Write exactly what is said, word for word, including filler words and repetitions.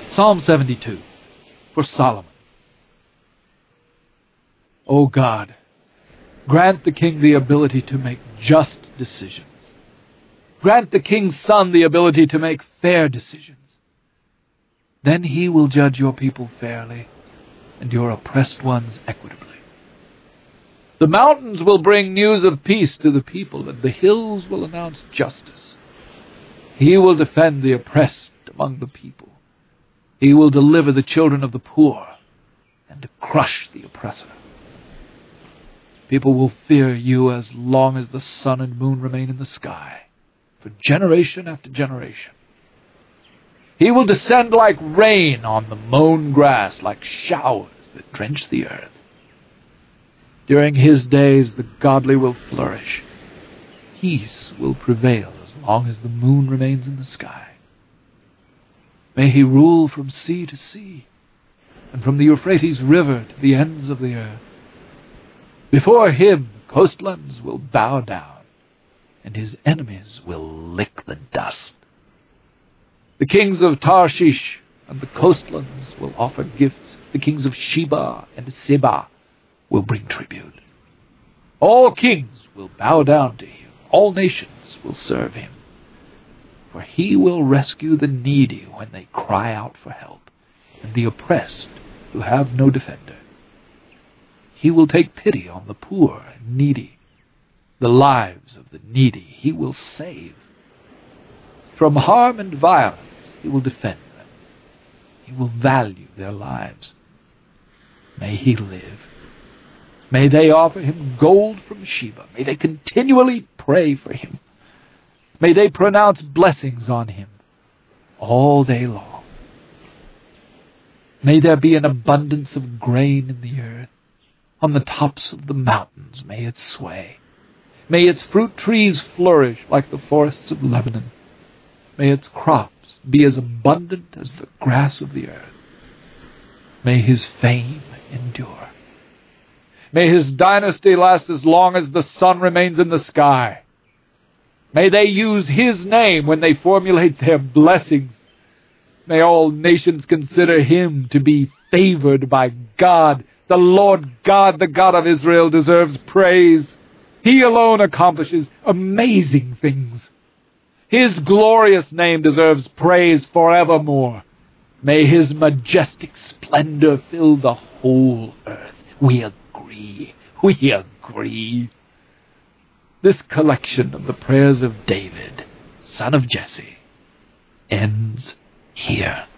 Psalm seventy-two, for Solomon. O God, grant the king the ability to make just decisions. Grant the king's son the ability to make fair decisions. Then he will judge your people fairly and your oppressed ones equitably. The mountains will bring news of peace to the people, and the hills will announce justice. He will defend the oppressed among the people. He will deliver the children of the poor and crush the oppressor. People will fear you as long as the sun and moon remain in the sky, for generation after generation. He will descend like rain on the mown grass, like showers that drench the earth. During his days the godly will flourish. Peace will prevail as long as the moon remains in the sky. May he rule from sea to sea, and from the Euphrates River to the ends of the earth. Before him the coastlands will bow down, and his enemies will lick the dust. The kings of Tarshish and the coastlands will offer gifts. The kings of Sheba and Seba will bring tribute. All kings will bow down to him. All nations will serve him. For he will rescue the needy when they cry out for help, and the oppressed who have no defender. He will take pity on the poor and needy. The lives of the needy he will save. From harm and violence he will defend them. He will value their lives. May he live. May they offer him gold from Sheba. May they continually pray for him. May they pronounce blessings on him all day long. May there be an abundance of grain in the earth. On the tops of the mountains may it sway. May its fruit trees flourish like the forests of Lebanon. May its crops be as abundant as the grass of the earth. May his fame endure. May his dynasty last as long as the sun remains in the sky. May they use his name when they formulate their blessings. May all nations consider him to be favored by God. The Lord God, the God of Israel, deserves praise. He alone accomplishes amazing things. His glorious name deserves praise forevermore. May his majestic splendor fill the whole earth. We agree. We agree. This collection of the prayers of David, son of Jesse, ends here.